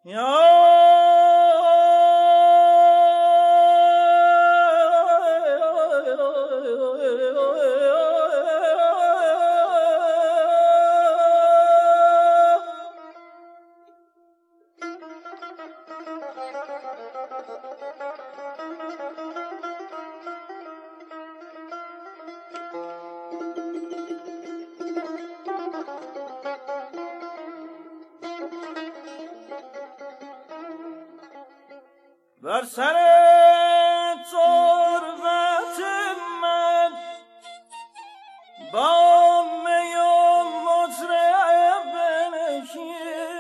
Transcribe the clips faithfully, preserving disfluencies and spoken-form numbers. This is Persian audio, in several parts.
بر سر تربت من با می و مطرب بنشین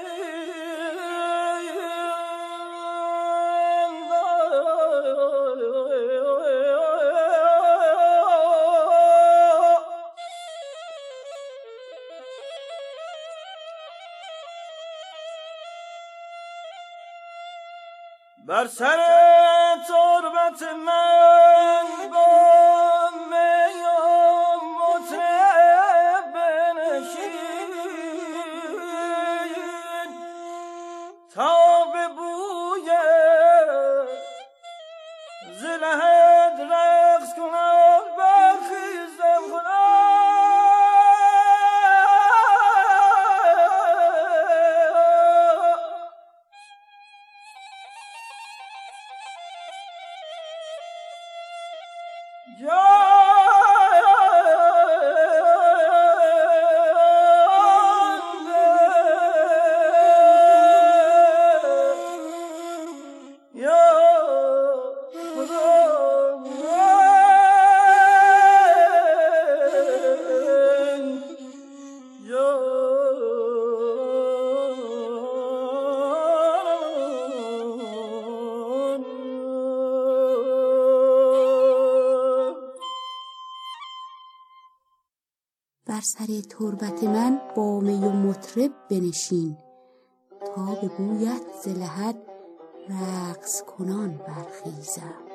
بر سر تربت من با می و مطرب بنشین تا به بوی ز لحد رقص کنم برخیزم خدا بر سر تربت من با می و مطرب بنشین تا به بویت ز لحد رقص کنان برخیزم.